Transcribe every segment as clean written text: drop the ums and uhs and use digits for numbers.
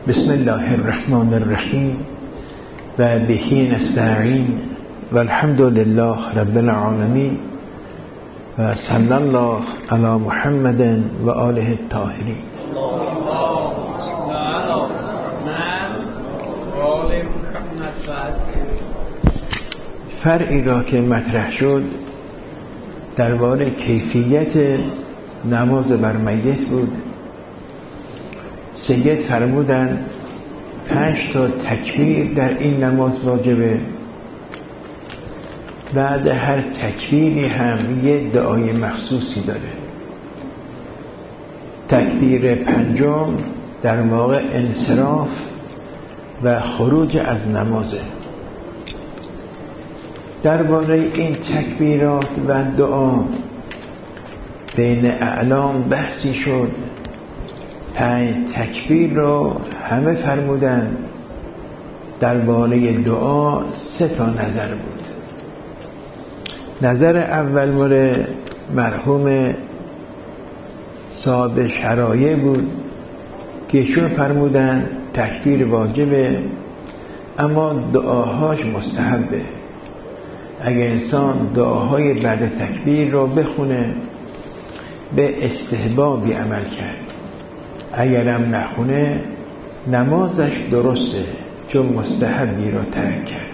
بسم الله الرحمن الرحیم و به نستعین و الحمد لله رب العالمین و صلی الله علی محمد و آله الطاهرین. فرعی را که مطرح شد درباره کیفیت نماز بر میت بود. سید فرمودند 5 تا تکبیر در این نماز واجبه. بعد هر تکبیری هم یه دعای مخصوصی داره. تکبیر 5 در موقع انصراف و خروج از نمازه. درباره این تکبیرات و دعا بین اعلام بحثی شد. 5 تکبیر رو همه فرمودن. درباره دعا 3 تا نظر بود. نظر اول مورد مرحوم صاحب شرایع بود که ایشون فرمودن تکبیر واجبه اما دعاهاش مستحبه. اگه انسان دعاهای بعد تکبیر رو بخونه به استحبابی عمل کرد. اگرم نخونه نمازش درسته چون مستحبی رو ترک کرد.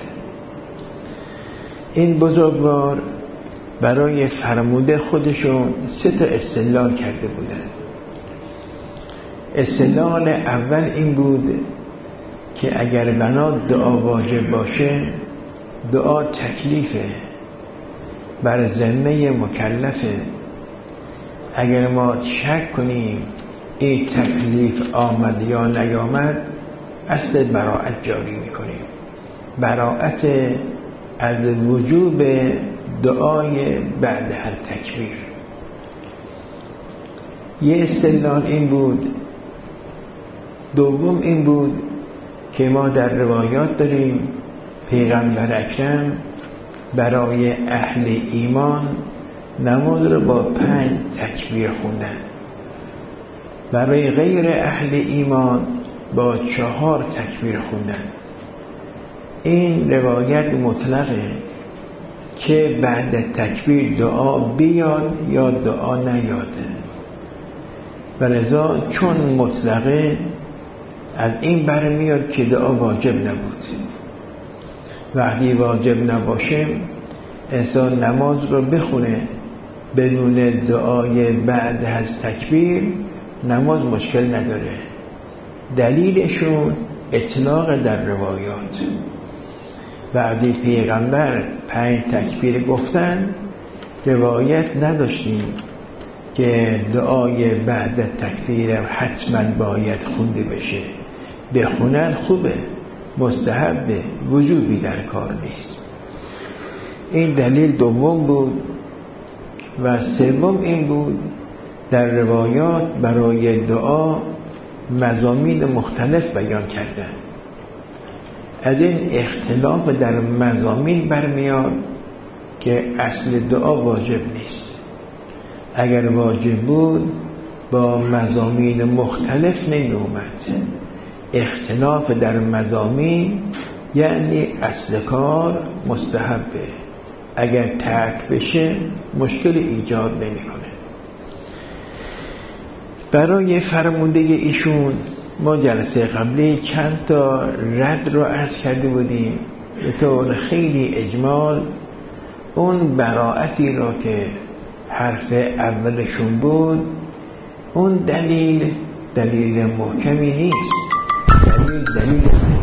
این بزرگوار برای فرموده خودشون 3 تا استدلال کرده بودن. استدلال اول این بود که اگر بنا دعا واجب باشه دعا تکلیفه، بر ذمه مکلفه. اگر ما شک کنیم این تکلیف آمد یا نیامد اصل براءت جاری میکنیم. براءت از وجوب دعای بعد هر تکبیر. یه استدلال این بود. دوم این بود که ما در روایات داریم پیغمبر اکرم برای اهل ایمان نماز رو با 5 تکبیر خوندن. برای غیر اهل ایمان با 4 تکبیر خوندن. این روایت مطلقه که بعد تکبیر دعا بیاد یا دعا نیاد. و لذا چون مطلقه از این برمیاد که دعا واجب نبود. وقتی واجب نباشه انسان نماز رو بخونه بدون دعای بعد از تکبیر نماز مشکل نداره. دلیلشون اطلاق در روایات. وقتی پیغمبر 5 تکبیر گفتن روایت نداشتیم که دعای بعد تکبیر حتما باید خونده بشه. بخونن خوبه، مستحبه، وجوبی در کار نیست. این دلیل دوم بود. و سوم این بود در روایات برای دعا مضامین مختلف بیان کردن. از این اختلاف در مضامین برمیاد که اصل دعا واجب نیست. اگر واجب بود با مضامین مختلف نمی اومد. اختلاف در مضامین یعنی اصل کار مستحبه. اگر ترک بشه مشکل ایجاد نمیکنه. برای فرموده ایشون ما جلسه قبلی چند تا رد رو عرض کرده بودیم به طور خیلی اجمال. اون براءتی را که حرف اولشون بود اون دلیل محکمی نیست. دلیل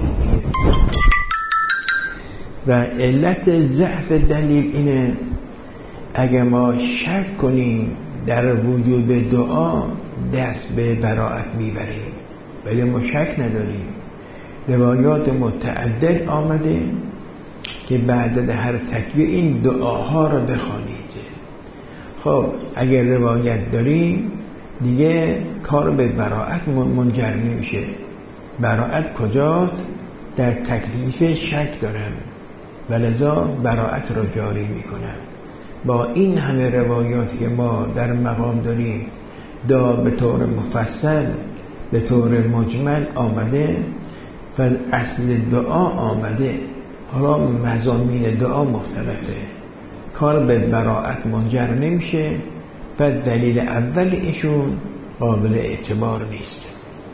و علت ضعف دلیل اینه اگه ما شک کنیم در وجوب دعا دست به براءت میبریم، ولی ما شک نداریم. روایات متعدد آمده که بعد هر تکبیر این دعاها رو بخوانید. خب اگر روایت داریم دیگه کار به براءت منجر نمیشه. براءت کجاست؟ در تکلیف شک دارم و لذا براءت رو جاری میکنم. با این همه روایات که ما در مقام داریم به طور مفصل به طور مجمل آمده و اصل دعا آمده. حالا مضامین دعا مختلفه، کار به براءت منجر نمیشه و دلیل اول ایشون قابل اعتبار نیست.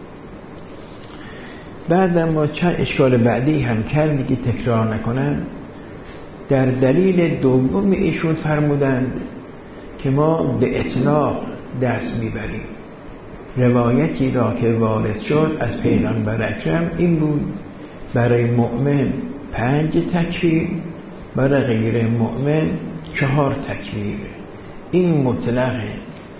بعد ما چند اشکال بعدی هم کردی که تکرار نکنم. در دلیل دوم ایشون فرمودند که ما به اطلاق دست میبریم. روایتی را که وارد شد از پیغمبر اکرم این بود: برای مؤمن 5 تکبیر، برای غیر مؤمن 4 تکبیر. این مطلقه.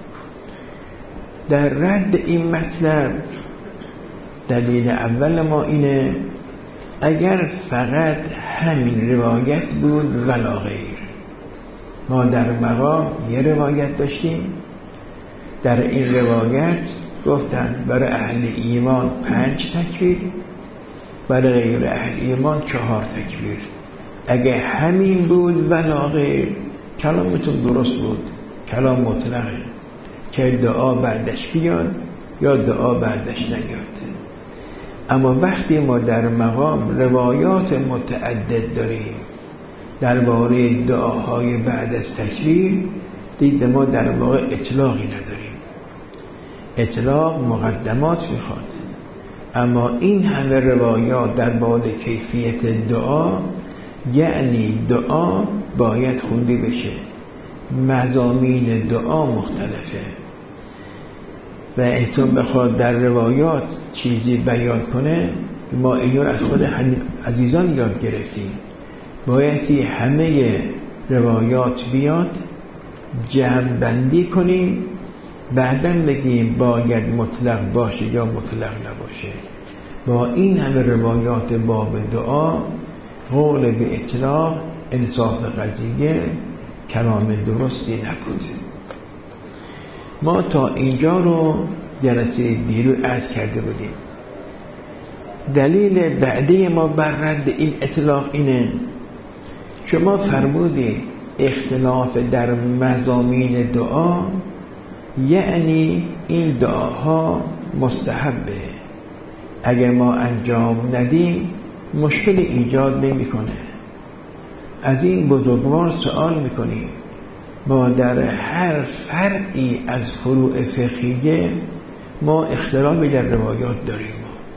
در رد این مطلب دلیل اول ما اینه اگر فقط همین روایت بود ولا غیر. ما در مقام یه روایت داشتیم، در این روایت گفتن برای اهل ایمان 5 تکبیر، برای غیر اهل ایمان 4 تکبیر. اگه همین بود ولا غیر، کلامتون درست بود، کلام مطلقه که دعا بعدش بیاد یا دعا بعدش نیاد. اما وقتی ما در مقام روایات متعدد داریم درباره دعاهای بعد از تکبیر، دید ما در واقع اطلاقی نداریم. اطلاق مقدمات میخواد، اما این همه روایات درباره کیفیت دعا، یعنی دعا باید خونده بشه. مضامین دعا مختلفه و احتمال بخواد در روایات چیزی بیان کنه، ما اینو از خود عزیزان یاد گرفتیم. بایستی همه روایات بیاد، جمع بندی کنیم، بعداً بگیم باید مطلق باشه یا مطلق نباشه. با این همه روایات باب دعا، قول به اطلاق انصاف قضیه کلام درستی نبود. ما تا اینجا رو جلسه دیرو عرض کرده بودیم. دلیل بعدی ما بر رد این اطلاق اینه: شما فرمودید اختلاف در مضامین دعا یعنی این دعاها مستحبه، اگر ما انجام ندیم مشکل ایجاد نمیکنه. از این بزرگوار سوال میکنیم: ما در هر فرعی از فروع فقهیه ما اختلافی در روایات داریم.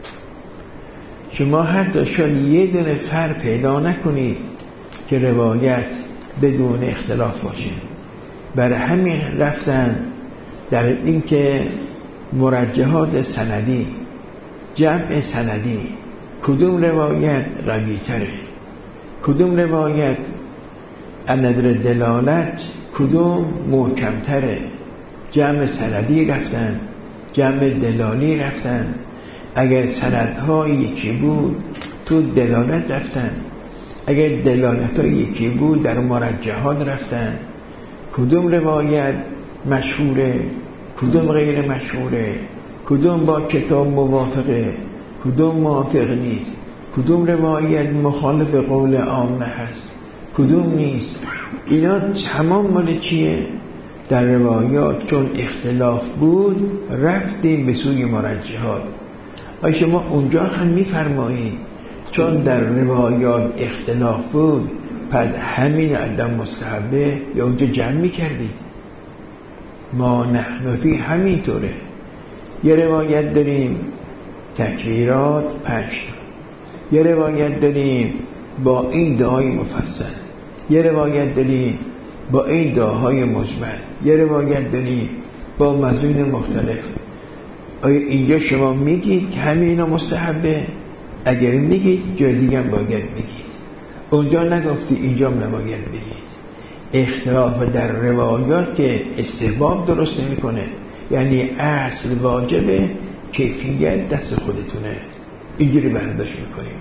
شما حتی شاید یه دونه فرع پیدا نکنید که روایت بدون اختلاف باشه. برای همین رفتن در این که مرجحات سندی، جمع سندی، کدوم روایت قوی تره، کدوم روایت از نظر دلالت کدوم محکم تره. جمع سندی رفتن، جمع دلالی رفتن. اگر سندها یکی بود تو دلالت رفتن، اگر دلالتها یکی بود در مرجحات رفتن. کدوم روایت مشهوره، کدوم غیر مشهوره، کدوم با کتاب موافقه، کدوم موافق نیست، کدوم روایت مخالف قول عامه هست، کدوم نیست. اینا تمام مال چیه؟ در روایات چون اختلاف بود رفتیم به سوی مرجحات. آیا شما اونجا هم میفرمایید چون در روایات اختلاف بود پس همین عدم مستحبه، یا اونجا جمع میکردید؟ ما نحن فی همینطوره. یه روایت داریم تکبیرات 5، یه روایت داریم با این دعای مفصل، یه روایت داریم با این دعاهای مجمل، یه روایت داریم با مضمون مختلف. آیا اینجا شما میگید که همین اینا مستحبه؟ اگر میگید جای دیگه هم باید بگید. اونجا نگفتی اینجا هم نباید بگید. اختلاف در روایات که استحباب درست نمیکنه، یعنی اصل واجبه، کیفیت دست خودتونه. اینجوری برداشت میکنیم.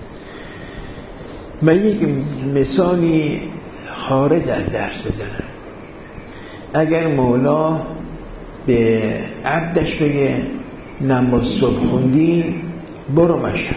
من یک مثالی خارج از درس بزنم. اگر مولا به عبدش بگه نماز صبح خوندی برو مشهد،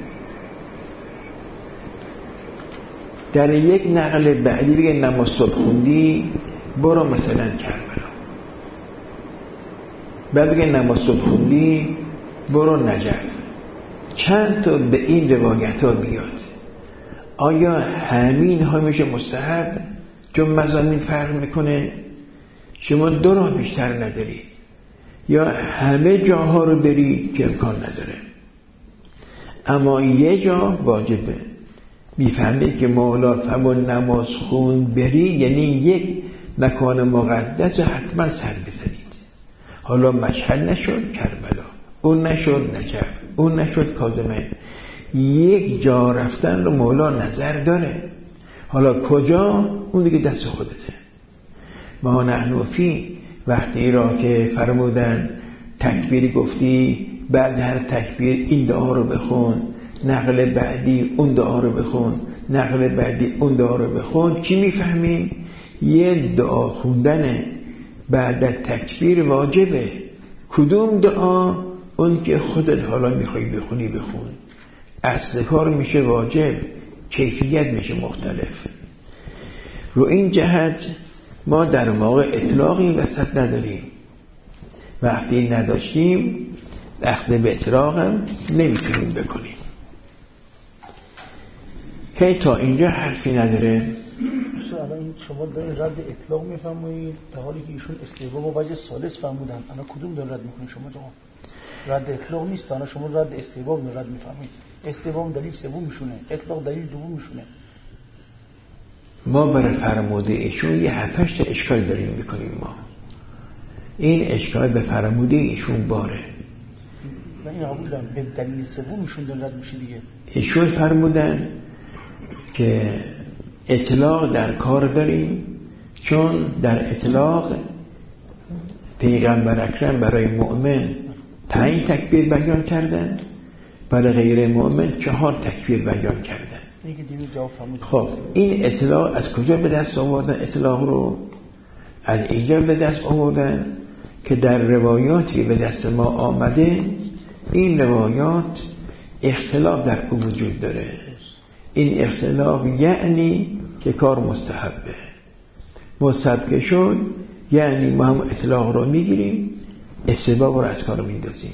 در یک نقل بعدی بگه نماز صبح خوندی برو مثلا کربلا، بعد بگه نماز صبح خوندی برو نجف. چند تا به این روایت ها بیاد. آیا همین ها میشه مستحب؟ چون مضامین فرق میکنه. شما 2 راه بیشتر نداری، یا همه جاها رو بری که امکان نداره، اما یه جا واجبه. میفهمی که مولا همون نماز خون بری یعنی یک مکان مقدس حتما سر بزنید. حالا مشهد نشد کربلا، اون نشد نجف، اون نشد کاظمه، یک جا رفتن رو مولا نظر داره. حالا کجا اون دیگه دست خودته. ما نحن فی وقتی را که فرمودن تکبیر گفتی بعد هر تکبیر این دعا رو بخون، نقل بعدی اون دعا رو بخون، نقل بعدی اون دعا رو بخون، چی میفهمیم؟ یه دعا خوندن بعد از تکبیر واجبه. کدوم دعا؟ اون که خودت حالا میخوای بخونی بخون. اصل کار میشه واجب، کیفیت میشه مختلف. رو این جهت ما در موقع اطلاقی وسط نداریم. وقتی نداشتیم اخذ به اطلاق هم نمیتونیم بکنیم. که تا اینجا حرفی نداره. الان شما دارین رد اطلاق میفرمایید در حالی که ایشون استحباب و وجه ثالث فرمودن. الان کدوم دارین رد میکنید شما؟ رد اطلاق نیست، الان شما رد استحباب رو رد میفرمایید. استحباب دلیل سوم میشونه، اطلاق دلیل دوم میشونه. ما برای فرموده ایشون یه 7-8 اشکال داریم میکنیم. ما این اشکال به فرموده ایشون باره. من این قبول دارم، به دلیل سوم ایشون دارین رد میشه دیگه. ایشون فرمودن که اطلاق در کار داریم، چون در اطلاق پیغمبر اکرم برای مؤمن 5 تکبیر بیان کردن، برای غیر مؤمن 4 تکبیر بیان کردن. خب این اطلاق از کجا به دست آوردن؟ اطلاق رو از اینجا به دست آوردن که در روایاتی به دست ما آمده این روایات اختلاف در او وجود داره. این اختلاف یعنی که کار مستحبه. مستحب شد یعنی ما هم اطلاق رو میگیریم، استحباب رو از کار میندازیم.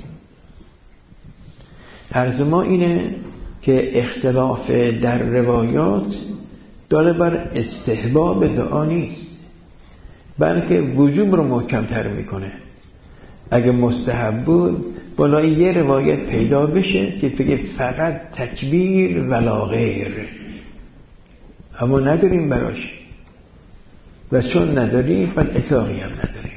عرض ما اینه که اختلاف در روایات داره بر استحباب دعا نیست، بلکه وجوب رو محکم تر میکنه. اگه مستحب بود بالای یه روایت پیدا بشه که بگه فقط تکبیر ولا غیر، اما نداریم براش، و چون نداریم بعد اطلاقی هم نداریم.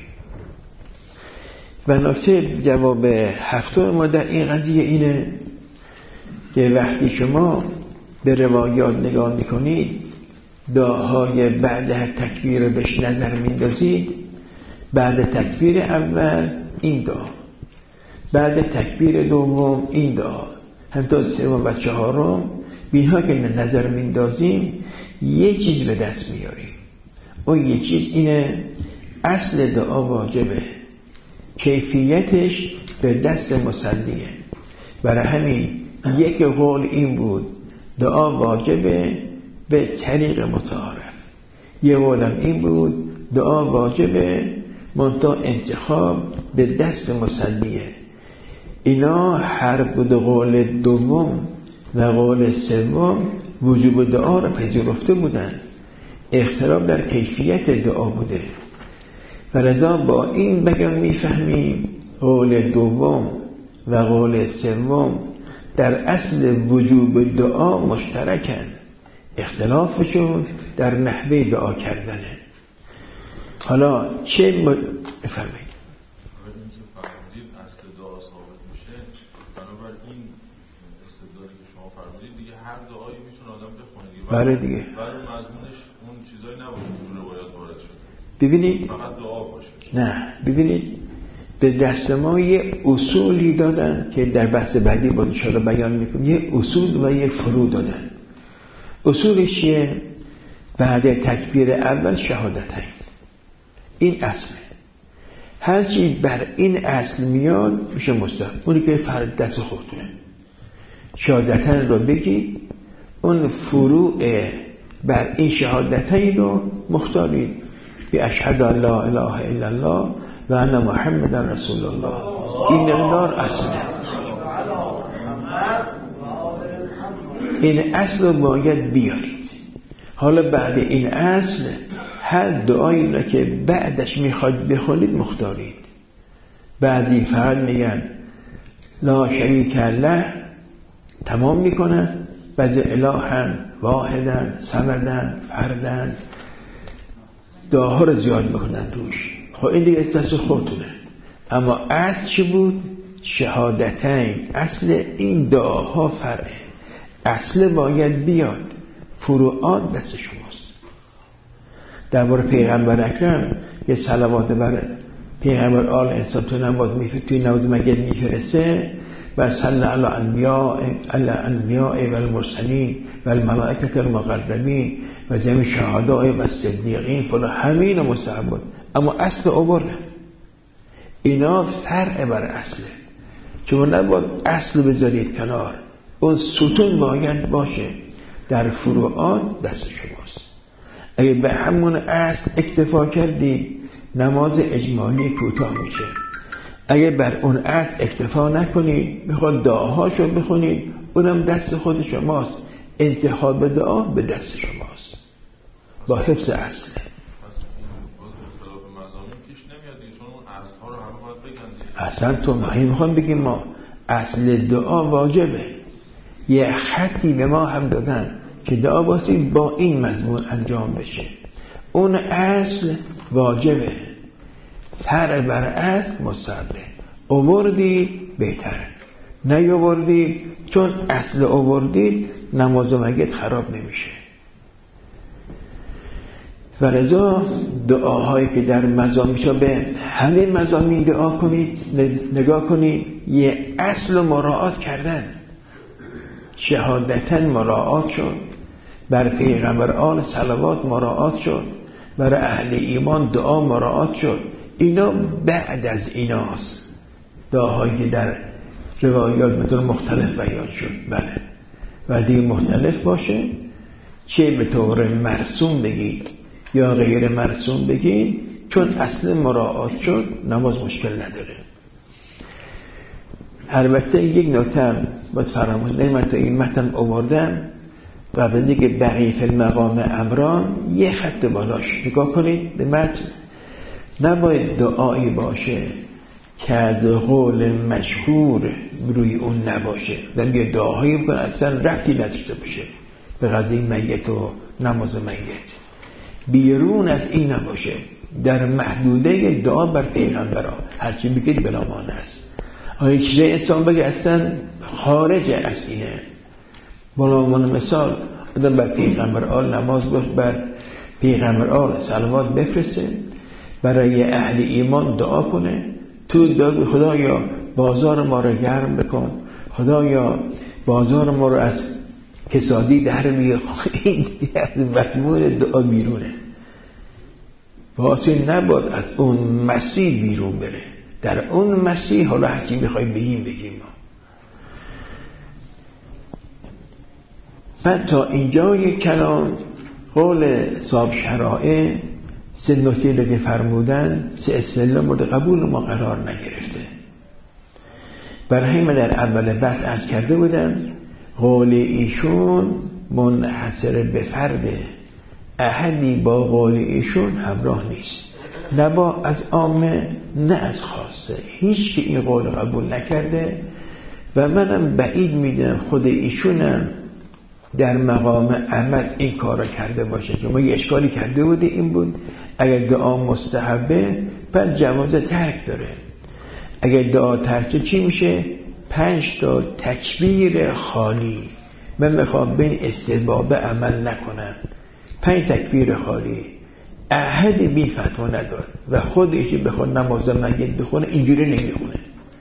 و نکته جواب 7 ما در این قضیه اینه که وقتی شما به روایات نگاه میکنید دعاهای بعد هر تکبیر رو بهش نظر میندازید، بعد تکبیر اول این دعا، بعد تکبیر دوم این دعا، حتی سوم و چهارم بیها که نظر میندازیم یه چیز به دست میاریم. اون یه چیز اینه اصل دعا واجبه، کیفیتش به دست مصلیه. برای همین یک قول این بود دعا واجبه به طریق متعارف، یه قولم این بود دعا واجبه منتها انتخاب به دست مصلیه. اینا هر دو قول دوم و قول سوم وجوب دعا را پذیرفته بودن، اختلاف در کیفیت دعا بوده. و لذا با این بگم میفهمیم قول دوم و قول سوم در اصل وجوب دعا مشترکن، اختلافشون در نحوه دعا کردنه. حالا چه بفرمایید؟ اصل دعا ثابت میشه، بنابراین استدلالی که شما فرمودید دیگه هر دعایی میتونه آدم بخونه دیگه. بله دیگه. برای مضمونش اون چیزایی نباشه که روایات وارد شده. ببینید فقط دعا باشه. نه، ببینید به دست ما یه اصولی دادن که در بحث بعدی با انشاءالله بیان میکنم. یه اصول و یه فروع دادن. اصولش چیه؟ بعد تکبیر اول شهادتین، این اصله. هرچی بر این اصل میاد میشه مستحب. اونی که فرد دست خودتونه شهادتین رو بگی، اون فروع بر این شهادتین رو مختارید بی اشهد ان لا اله الا الله و ان محمد رسول الله. این مقدار اصله. این اصل رو باید بیارید. حالا بعد این اصل هر دعایی را که بعدش میخواد بخونید مختارید. بعدی فقط میگن لا شریک له تمام میکنن، بعد الها واحدن صمدن فردن دعاها رو زیاد میکنن توش. خب این دیگه دست خودتونه. اما اصل چی بود؟ شهادتین. اصل این دعاها فرعه. اصل باید بیاد، فروعات دست شماست. درباره پیغمبر اکرم یه صلوات بر پیغمبر آل انسان تو نماز توی نماز مگه میفرسته و صلی علی الانبیاء و المرسلین و الملائکه المقربین و جمع شهداء و صدیقین فلا همین مستحبات. اما اصل آورده. اینا فرع بر اصله. چون نباید اصل بذارید کنار، اون ستون باید باشه. در فروعات دست شماست. اگه به همون اصل اکتفا کردی نماز اجمالی کوتاه میشه. اگه بر اون اصل اکتفا نکنی بخواد دعاهاشو بخونید، اونم دست خود شماست. انتخاب دعا به دست شماست با حفظ اصل. اصلا تو میخوام بگیم ما اصل دعا واجبه. یه خطی به ما هم دادن که دعا باسی با این مضمون انجام بشه. اون اصل واجبه، فرع بر اصل مستحبه. آوردی بهتر، نیاوردی چون اصل آوردی نماز و مگت خراب نمیشه. و رضا دعاهایی که در مزامین به همه مزامین دعا کنید، نگاه کنید یه اصل مراعات کردن. شهادتن مراعات شد، بر پیغمبر آل صلوات مراعات شد، بر اهل ایمان دعا مراعات شد. اینا بعد از ایناست دعاهایی که در روایات مطور مختلف بیان شد. بله و دیگه مختلف باشه، چه به طور مرسوم بگید یا غیر مرسوم بگید، چون اصل مراعات شد نماز مشکل نداره. البته یک نکته باید فراموش نکنید، این متن آوردم و به دیگه بقیه فی المقام امران یه خط بالاش نگاه کنید به متن. نباید دعایی باشه که از قول مشهور روی اون نباشه. یه دعایی بکنه اصلا ربطی نداشته باشه به قضیه میت و نماز میت. بیرون از این نباشه، در محدوده دعا بر پیغمبرها هرچی بگید بلا مانع است. آیا چیزی انسان بگه اصلا خارج از اینه. بلا مثال آدم بر پیغمبر آل نماز باش، بر پیغمبر آل صلوات بفرسته، برای اهل ایمان دعا کنه، تو دعا خدایا بازار ما رو گرم بکن، خدایا بازار ما رو از کسادی در بیار. این از مضمون دعا بیرونه. واسه نباید از اون مسیح بیرون بره. در اون مسیح حالا هرچی میخوای بگیم ما. من تا اینجای کلام قول صاحب شرائع سه نکته که فرمودن، سه اصطلاح مورد قبول ما قرار نگرفته. برای من در اول بحث عرض کرده بودم قول ایشون منحصر به فرده، احدی با قول ایشون همراه نیست، نه با از عامه نه از خاصه. هیچ که این قول قبول نکرده و منم بعید میدونم خود ایشونم در مقام عمل این کار را کرده باشه. که ما یه اشکالی کرده بوده این بود اگر دعا مستحبه پس جواز ترک داره. اگر دعا ترک چی میشه؟ 5 تا تکبیر خالی. من میخوام به این استحباب عمل نکنم. 5 تکبیر خالی. احد بی فتوا نداد و خودش بخواد نماز میت بخونه اینجوری نمیخونه.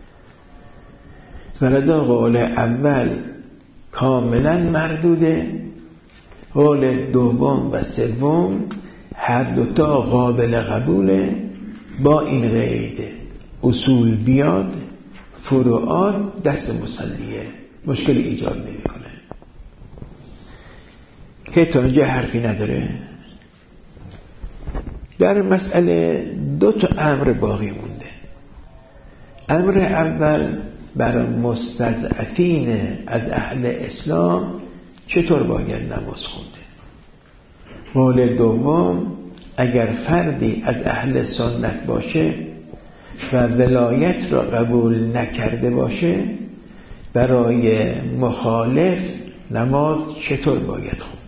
ولذا قول اول کاملا مردوده، قول دوم و سوم هر دوتا قابل قبوله، با این قید اصول بیاد فروعات دست مصلیه، مشکل ایجاد نمیکنه. که تا اینجا حرفی نداره. در مسئله 2 تا امر باقی مونده. امر اول برای مستضعفین از اهل اسلام چطور باید نماز خونده؟ قول دوم، اگر فردی از اهل سنت باشه و ولایت را قبول نکرده باشه، برای مخالف نماز چطور باید خوند؟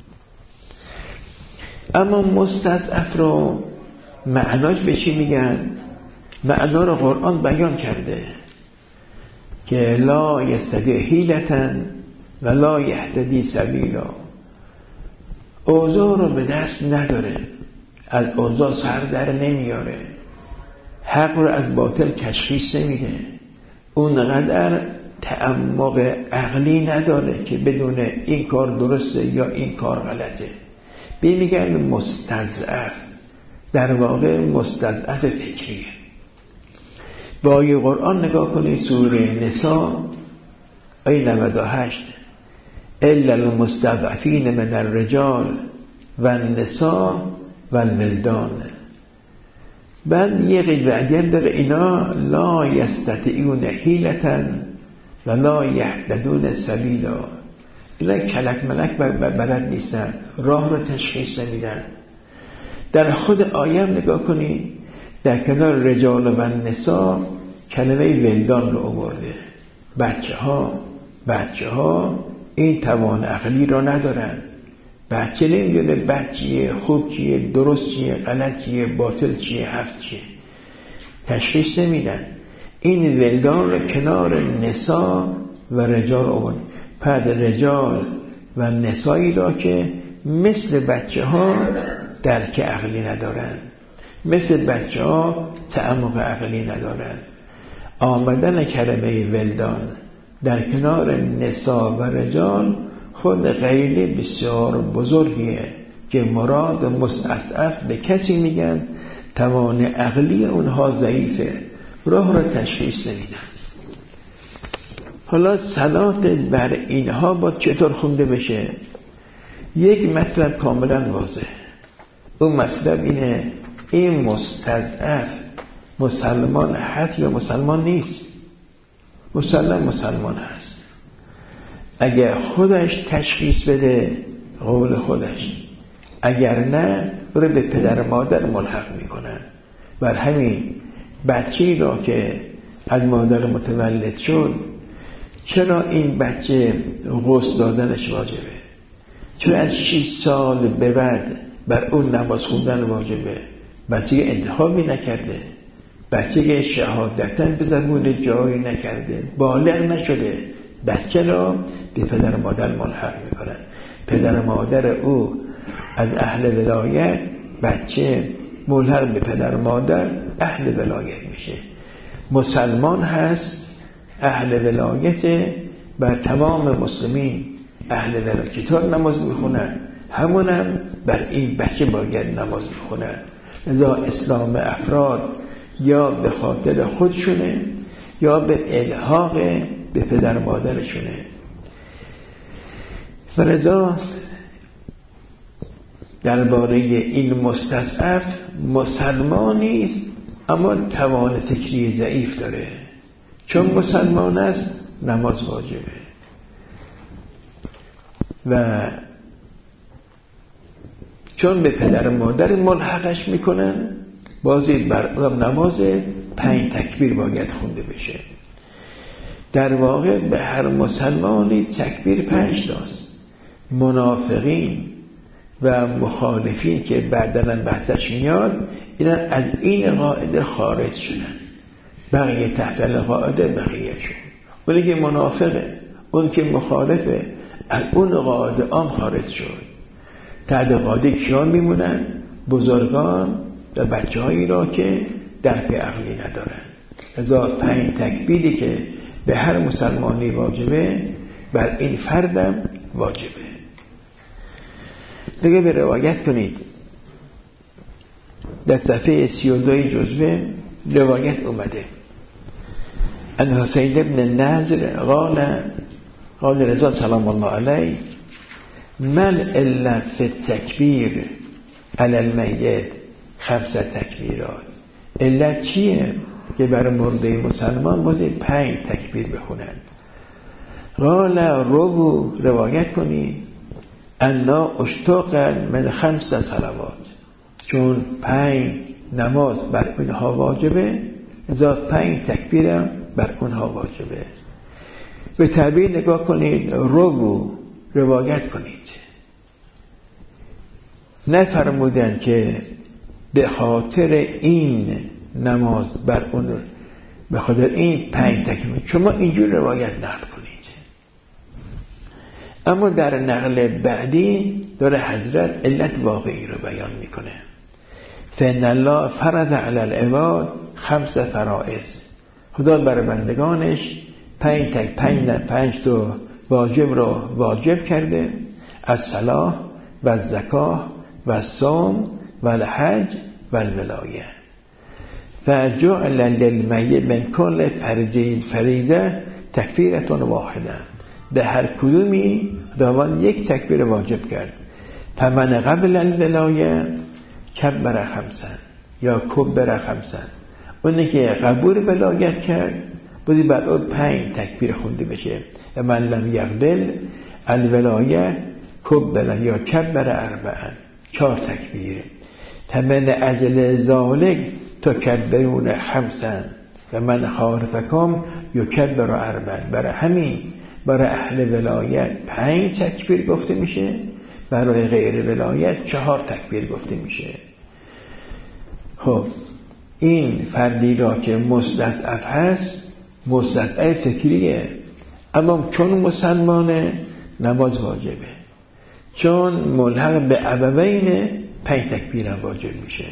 اما مستضعف رو معناش به چی میگن؟ معنا رو قرآن بیان کرده که لا یستطیع حیلة و لا یهتدی سبیلا. اوضاع رو به دست نداره، از اوضاع سر در نمیاره، حق رو از باطل تشخیص نمیده، اونقدر تعمق عقلی نداره که بدون این کار درسته یا این کار غلطه. میگن مستضعف، در واقع مستضعف فکریه. با آیه قرآن نگاه کنید، سوره نساء آیه 98، الا المستضعفین من الرجال و النساء و الولدان. بعد یه قید بعدی هم داره، اینا لا یستطیعون حیلة و لا یهتدون سبیلا. اینا کلک ملک بلد نیستن، راه رو تشخیص نمیدن. در خود آیه هم نگاه کنید، در کنار رجال و نساء کلمه ولدان رو آورده. بچه ها این توان عقلی رو ندارن. بچه نمیدونه بد چیه، خوب چیه، درست چیه، غلط چیه، باطل چیه، حق چیه، تشخیص نمیدن. این ولدان رو کنار نساء و رجال آورده. پد رجال و نسایی را که مثل بچه ها درک عقلی ندارن، مثل بچه ها تعمق عقلی ندارن. آمدن کلمه ولدان در کنار نسا و رجال خود غیره بسیار بزرگیه که مراد مستضعف به کسی میگن توان عقلی اونها ضعیفه، راه را تشخیص نمیدن. حالا صلات بر اینها با چطور خونده بشه؟ یک مطلب کاملا واضح. اون مطلب اینه، این مستضعف مسلمان هست یا مسلمان نیست؟ مسلمان هست. اگر خودش تشخیص بده قول خودش، اگر نه رو به پدر مادر ملحق میکنن. بر همین بچه‌ای را که از مادر متولد شد، چرا این بچه غسل دادنش واجبه؟ چرا از 6 سال به بعد بر اون نماز خوندن واجبه؟ بچه انتخابی نکرده، بچه شهادتن به زبون جایی نکرده، بالغ نشده، بچه را به پدر مادر ملحق میکنن. پدر مادر او از اهل ولایت، بچه ملحق به پدر مادر اهل ولایت میشه. مسلمان هست، اهل ولایت بر تمام مسلمین اهل ولایت. چطور نماز میخونن؟ همونم بر این بچه باید نماز میخونن. لذا اسلام افراد یا به خاطر خودشونه یا به الحاق به پدر مادرشونه. ولذا درباره این مستضعف مسلمانی است اما توان فکری ضعیف داره، چون مسلمان است نماز واجبه و چون به پدر مادر ملحقش میکنن، بازی بر نماز 5 تکبیر باید خونده بشه. در واقع به هر مسلمانی تکبیر 5 تاست. منافقین و مخالفین که بعداً بحثش میاد، اینا از این قاعده خارج شدن، بقیه تحت القاعده بقیهشون. اونی که منافقه، اون که مخالفه، از اون قاعده عام خارج شد. تحت قاعده کیان میمونن؟ بزرگان و بچه هایی را که درک عقلی ندارن. لذا 5 تکبیری که به هر مسلمانی واجبه، بر این فردم واجبه. دیگه به روایت کنید، در صفحه 32 جزوه روایت اومده، ان حسین ابن نضر قال رضا سلام الله علیه من علت فی التکبیر علی المیت 5 تکبیرات. علت چیه که برای مرده مسلمان باید 5 تکبیر بخونن؟ قال رو روایت کنی انا اشتاقا من 5 صلوات، چون 5 نماز بر اونها واجبه، ازا 5 تکبیرم بر اونها واجبه. به تعبیر نگاه کنید، رو روایت کنید. نفرمودن که به خاطر این نماز بر اون، به خاطر این 5 تکبیر شما اینجور روایت نقل کنید. اما در نقل بعدی داره حضرت علت واقعی رو بیان میکنه. فإن الله فرض علی العباد 5 فرائض، خدا بر بندگانش 5 تا واجب رو واجب کرده، از صلاح و زکاه و صوم و الحج و الولایه. فجعل للمیت من کل فریضه تکبیرة واحده، به هر کدومی خداوند یک تکبیر واجب کرد. فمن قبل الولایه کبر 5 یا کبر 5، اونی که قبول ولایت کرد بودی بر او 5 تکبیر خونده بشه. و من لم یقبل الولایه کبر یا کبر 4 تکبیر. فمن اجل ذالک تکبرون 5 و من خالفکم یکبر 4. برای همین برای اهل ولایت 5 تکبیر گفته میشه، برای غیر ولایت 4 تکبیر گفته میشه. خب این فردی را که مستضعف هست، مستضعف فکریه، اما چون مسلمانه نماز واجبه، چون ملحق به ابوین 5 تکبیر هم واجب میشه.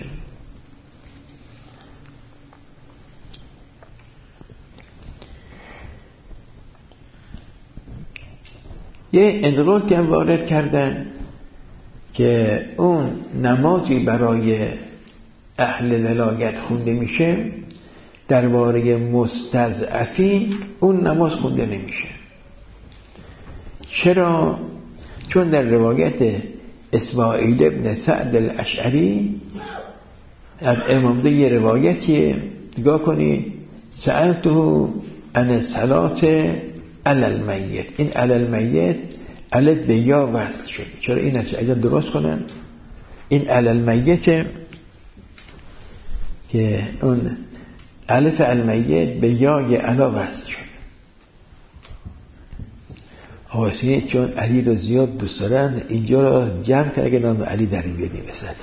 یه انقلاب که وارد کردن که اون نمازی برای اهل ولایت خونده میشه، درباره مستضعفین اون نماز خونده نمیشه. چرا؟ چون در روایت اسماعیل ابن سعد الاشعری از امام یه روایتی نگاه کنید، سألته عن صلات علی المیت. این علی المیت الف به یا وصل شده. چرا این اجازه درست کنن؟ این علی المیت که اون الف المیت به یا علا وصل شده. آقاسینی چون علی رو زیاد دوست دارن اینجا رو جمع کرده که نام علی در این بیدیم بسد.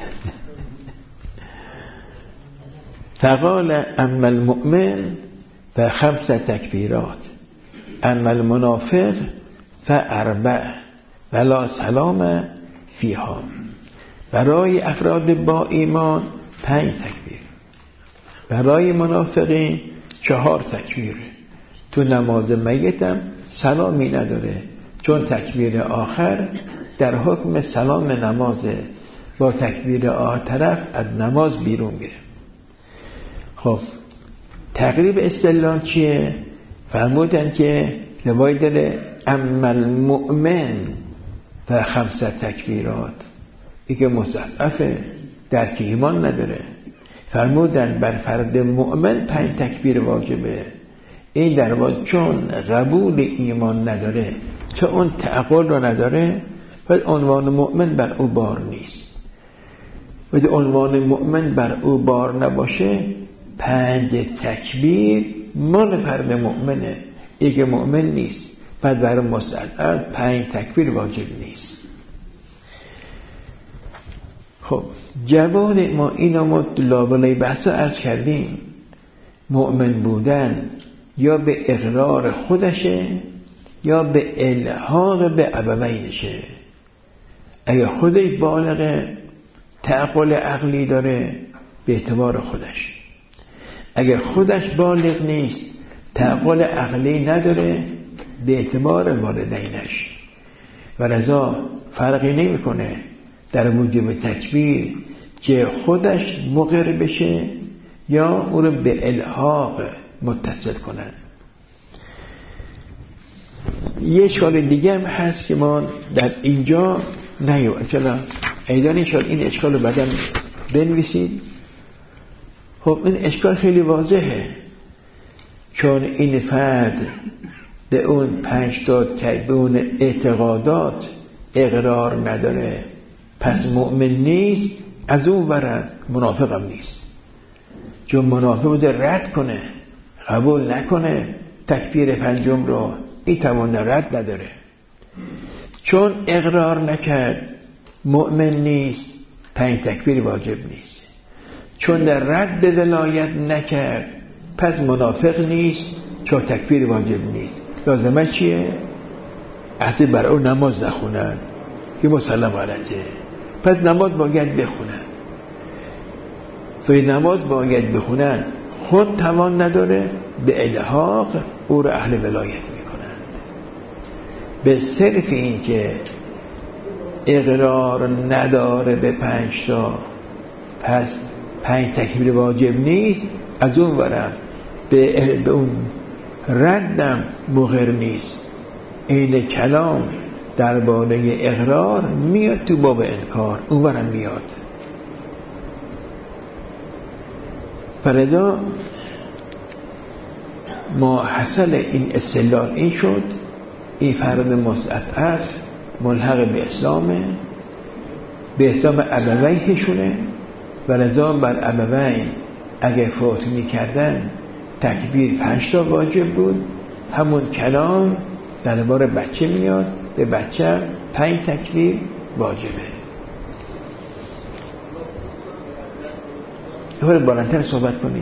فقال اما المؤمن ف5 تکبیرات، اما المنافق ف4 ولا سلام فیها. برای افراد با ایمان 5 تکبیر، برای منافقین 4 تکبیر. تو نماز میتم سلامی نداره، چون تکبیر آخر در حکم سلام نمازه، با تکبیر طرف از نماز بیرون میره. خب تقریب استدلال چیه؟ فرمودن که روایت داره اما المؤمن ف5 تکبیرات، ای که مستضعفه، درک ایمان نداره، فرمودن بر فرد مؤمن 5 تکبیر واجبه. این در واقع چون قبول ایمان نداره، چون اون تعقل رو نداره، پس عنوان مؤمن بر او بار نیست. و عنوان مؤمن بر او بار نباشه، 5 تکبیر مال فرد مؤمنه، ای که مؤمن نیست، پس برای مستضعف 5 تکبیر واجب نیست. خب جواب ما اینا ما لابلای بحثا عرض کردیم. مؤمن بودن یا به اقرار خودشه یا به الحاق به ابوینشه. اگه خودش بالغه، تعقل عقلی داره، به اعتبار خودش. اگه خودش بالغ نیست، تعقل عقلی نداره، به اعتبار والدینش. و رضا فرقی نمیکنه در وجوب تکبیر که خودش مقر بشه یا او رو به الحاق متصل کنن. یه اشکال دیگه هم هست که ما در اینجا انشاءالله ایدان این اشکال رو بعداً بنویسید. خب این اشکال خیلی واضحه، چون این فرد به اون 5 تا به اون اعتقادات اقرار نداره پس مؤمن نیست، از اون ورا منافق هم نیست. چون منافق بوده رد کنه، قبول نکنه تکبیر پنجم رو، این توان رد نداره. چون اقرار نکرد مؤمن نیست، 5 تکبیر واجب نیست. چون در رد ولایت نکرد پس منافق نیست، 4 تکبیر واجب نیست. لازمه چیه؟ اصلا بر اون نماز نخونن که مسلم غلطه، پس نماز باید بخونن. و نماز باید بخونن خود توان نداره، به الحاق او را اهل ولایت میکنند. به صرف این که اقرار نداره به 5 تا پس 5 تکبیر واجب نیست، از اون ورم به اون ردم مقر نیست. این کلام درباره اقرار میاد تو باب انکار، اون ورم میاد. فردا ما حاصل این استدلال این شد، این فرد مستضعف ملحق به اسلامه، به اسلام ابویهشونه و رضا بر ابوین اگه فوت میکردن تکبیر 5 تا واجب بود. همون کلام درباره بچه میاد، به بچه 5 تکبیر واجبه. یه بار بالاتر صحبت کنید.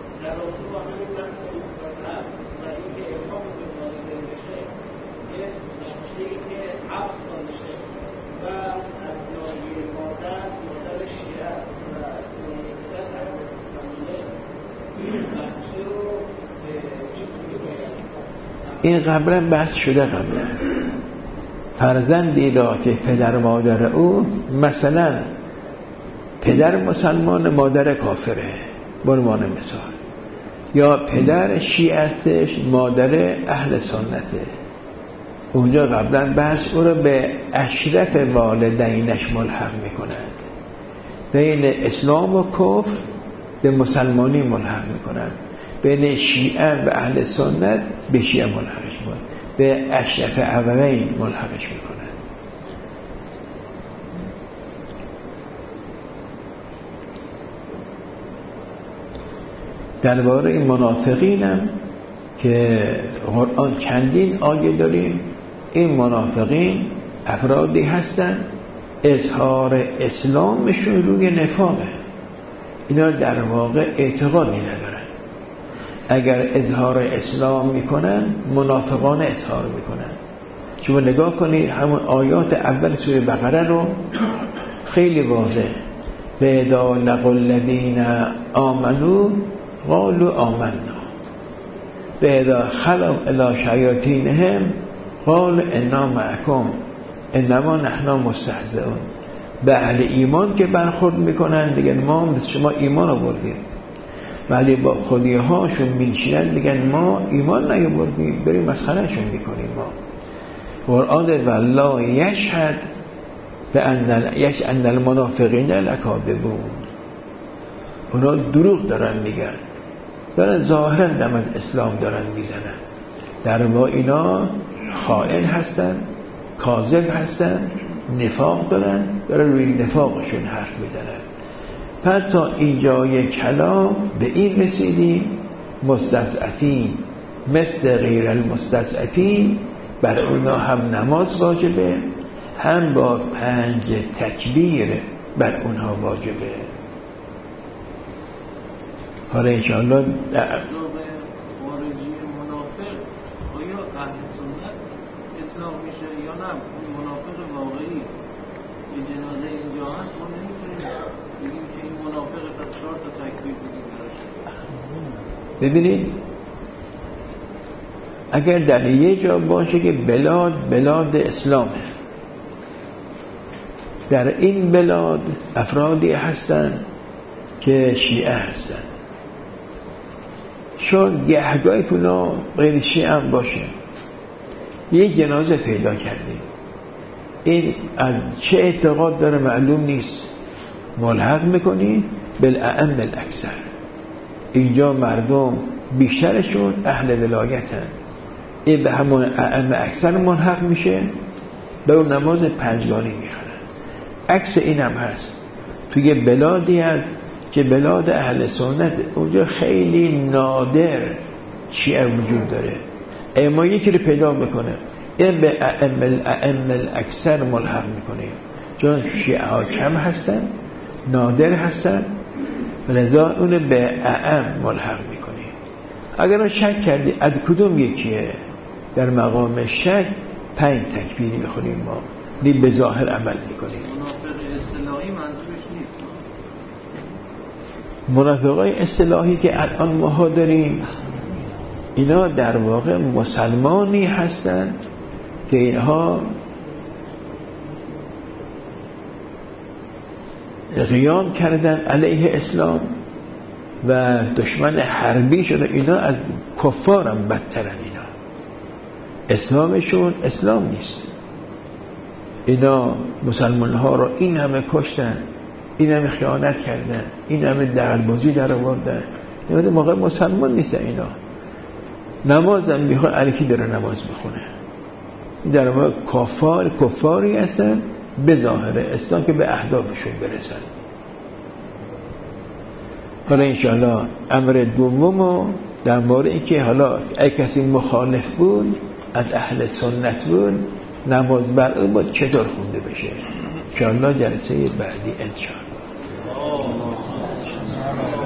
این قبلا بحث شده. قبلا فرزندی را که پدر مادر او مثلا پدر مسلمان مادر کافره به عنوان مثال، یا پدر شیعتش مادر اهل سنته، اونجا قبلا بحث او را به اشرف والدینش ملحق میکنند. بین اسلام و کفر به مسلمانی ملحق میکنند. بین شیعه و اهل سنت به شیعه ملحقش میکنند، به اشرف ابوین ملحقش میکنند. درباره این منافقینم که قرآن چندین آیه داریم. این منافقین افرادی هستن اظهار اسلامشون روی نفاقه، اینا در واقع اعتقادی ندارن. اگر اظهار اسلام میکنن منافقان اظهار میکنن. شما نگاه کنید همون آیات اول سوره بقره رو، خیلی واضح. فَإِذَا لَقُوا الَّذِينَ آمَنُوا قالوا آمنا فَإِذَا خَلَوْا إِلَىٰ شَيَاطِینِهِمْ قالوا إِنَّا مَعَكُمْ إِنَّمَا نَحْنُ مُسْتَهْزِئُونَ. به اهل ایمان که برخورد میکنن میگن ما مثل شما ایمان آوردیم، ولی با خودیهاشون میشینن میگن ما ایمان نیاوردیم، بریم مسخرهشون میکنیم. ما قرآن والله یشهد بأن المنافقین لکاذبون، اونا دروغ دارن میگن، دارن ظاهرا دم از اسلام دارن میزنن، در واقع اینا خائن هستن، کاذب هستن، نفاق دارن روی نفاقشون حرف میزنن. پس تا اینجای کلام به این رسیدیم مستضعفین مثل غیر المستضعفین بر اونا هم نماز واجبه، هم با 5 تکبیر بر اونها واجبه. حالا انشاءالله خارجی منافق آیا اهل سنت اطلاق میشه یا نه؟ منافق واقعی یه جنازه اینجا هست، ما نمیتونیم بگیم که این منافق تا 4 تا تکبیر بگیم براشه. ببینید اگر در یه جا باشه که بلاد اسلامه، در این بلاد افرادی هستن که شیعه هستن، شاید گهگاهی اونا غیر شیعه هم باشه، یه جنازه پیدا کردیم، این از چه اعتقاد داره معلوم نیست، ملحق میکنی بالائم الاکثر. اینجا مردم بیشترشون اهل ولایتن، این به همون ائمه اکثر ملحق میشه، به اون نماز پنجگانه میخورن. عکس این هم هست توی بلادی هست که بلاد اهل سنت، اونجا خیلی نادر شیعه وجود داره. اما یکی رو پیدا میکنه این به ائمه اکثر ملحق میکنه، چون شیعه ها کم هستن، نادر هستن، لذا اونو به ائم ملحق میکنه. اگر شک کردی از کدوم یکیه، در مقام شک 5 تکبیری میخونیم ما، دی به ظاهر عمل میکنیم. منافق اصطلاحی منظورش نیست. منافقای اصطلاحی که الان ما داریم، اینا در واقع مسلمانی هستن که اینها قیام کردن علیه اسلام و دشمن حربی شده. اینا از کفارم بدترن. اینا اسلامشون اسلام نیست. اینا مسلمان ها رو این همه کشتن، این همه خیانت کردن، این همه دغل‌بازی در آوردن. اینا موقع مسلمان نیست. اینا نمازم میخواد الکی داره نماز میخونه. در واقع کفاری هستن به ظاهر اسلام که به اهدافشون برسن. حالا انشاءالله امر دومو در مورد اینکه حالا اگه کسی مخالف بود، از اهل سنت بود، نماز بر او باید چطور خونده بشه، انشاءالله جلسه بعدی انشاءالله.